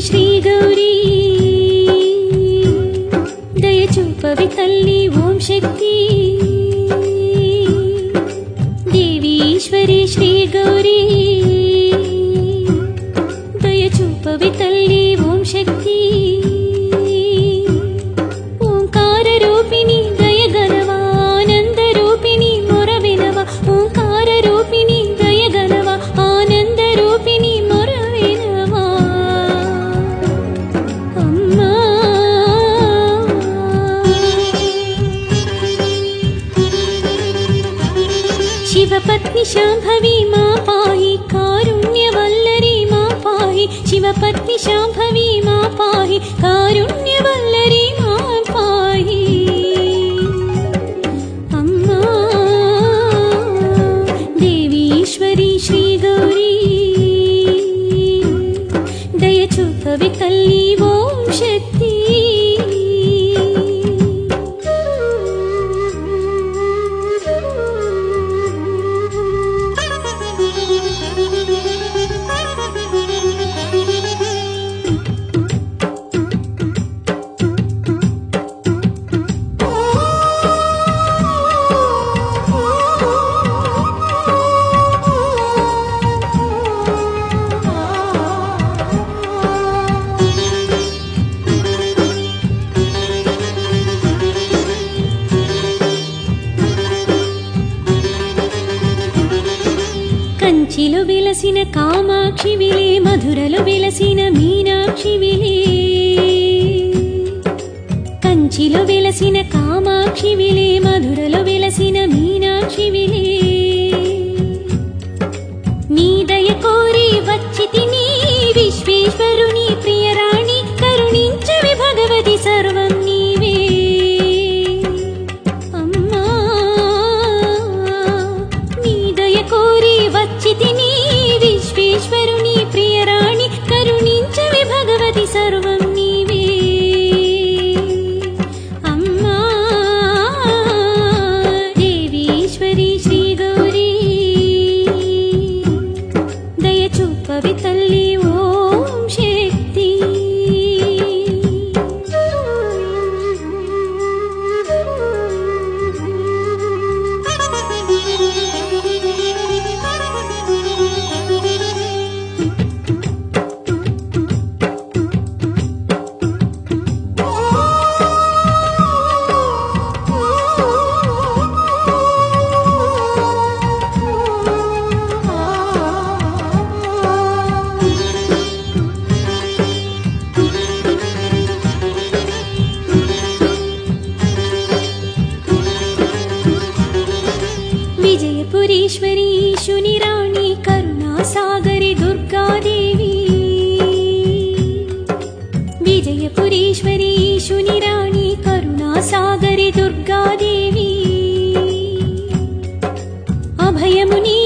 శ్రీ గౌరీ దయచూపవి తల్లి ఓం శక్తి దేవి ఈశ్వరి శ్రీ గౌరీ దయచూపవి తల్లి ఓం శక్తి ఓంకార రూపిణి దయగలవా ఆనంద రూపిణి మొర వినవా ఓంకార రూపిణి దయగలవా ఆనంద రూపిణి మొర వినవా అమ్మా శివపత్ని శాంభవి మా పాహి కారుణ్యవల్లరి మా పాహి శివపత్ని శాంభవి మా పాహి కారుణ్యవల్లరి మా పాహి అమ్మా దేవి ఈశ్వరి శ్రీ గౌరీ దయచూపవి తల్లి ఓం శక్తి కంచిలో వెలసిన కామాక్షి విలే మధురలో వెలసిన మీనాక్షి విలే కంచిలో వెలసిన కామాక్షి విలే మధురలో వెలసిన మీనాక్షి విలే నీ దయ కోరి వచ్చితిని విశ్వేశ్వరుని ప్రియరాణి కరుణించవి భగవతి సర్వం నీవే అమ్మా నీ దయ కోరి వచ్చితిని విశ్వేశ్వరుని ప్రియరాణి కరుణించవి భగవతి సర్వం నీవే అమ్మా దేవి ఈశ్వరి శ్రీ గౌరీ దయచూపవి తల్లి ఓం శక్తి విజయపురీశ్వరి ఈశుని రాణి కరుణాసాగరి దుర్గాదేవి విజయపురీశ్వరి ఈశుని రాణి కరుణాసాగరి దుర్గాదేవి అభయముని